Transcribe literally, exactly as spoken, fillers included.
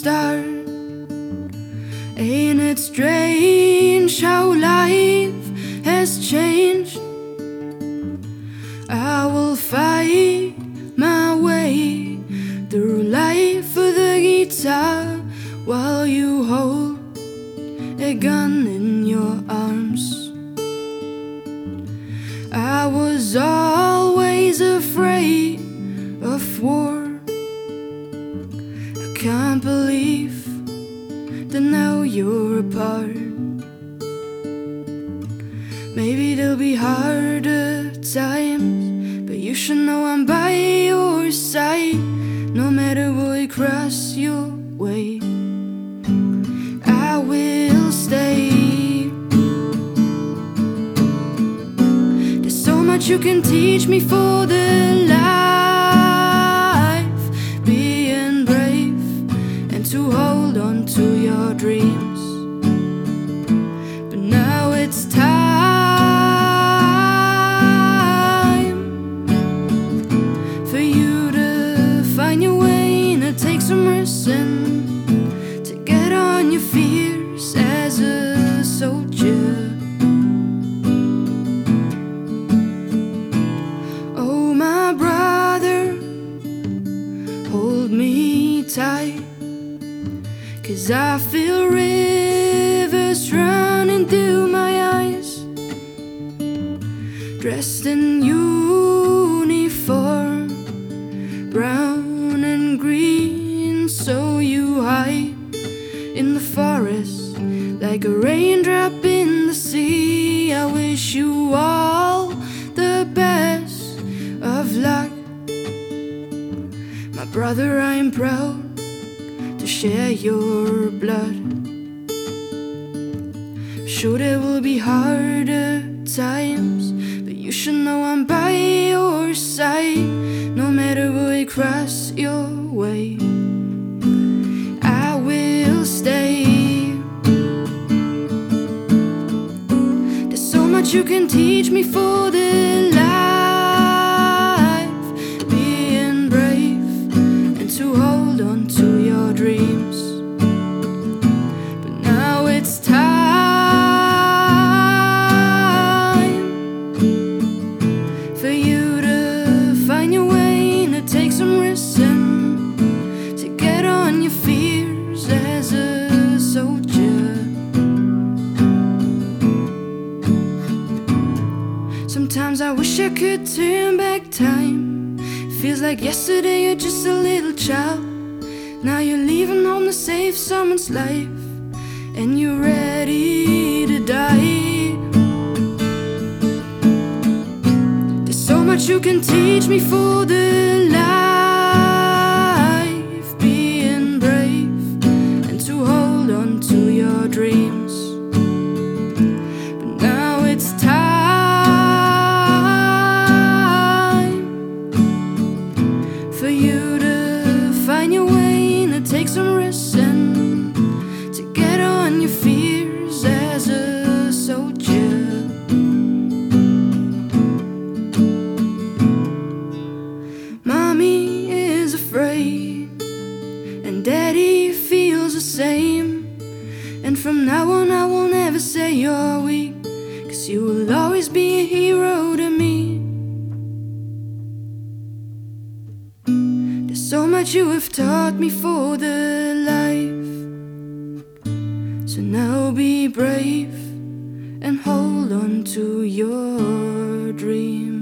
start. Ain't it strange how life has changed? I will fight my way through life with a guitar, while you hold a gun in your arms. I was always afraid of war. I can't believe that now you're apart. Maybe there'll be harder times, but you should know I'm by your side. No matter what cross your way, I will stay. There's so much you can teach me for the life, being brave and to hold on to your dreams. But now it's time for you to find your way and to take some risks and to get on your fears as a soldier. Oh, my brother, hold me tight, 'cause I feel rivers running through my eyes. Dressed in uniform, brown and green, so you hide in the forest like a raindrop in the sea. I wish you all the best of luck, my brother. I am proud to share your blood. Sure, there will be harder times, but you should know I'm by your side. No matter what cross your way, I will stay. There's so much you can teach me for the life, being brave and to hold on to your dreams. But now it's time for you to find your way and to take some risks and to get on your fears as a soldier. Sometimes I wish I could turn back time. Feels like yesterday you're just a little child. Now you're leaving home to save someone's life, and you're ready to die. There's so much you can teach me for the life, being brave and to hold on to your dreams. But now it's time for you to find your way and to take some risks and to get on your fears as a soldier. Mommy is afraid and Daddy feels the same, and from now on I will never say you're weak, 'cause you will always be a hero to me. So much you have taught me for the life, so now be brave and hold on to your dreams.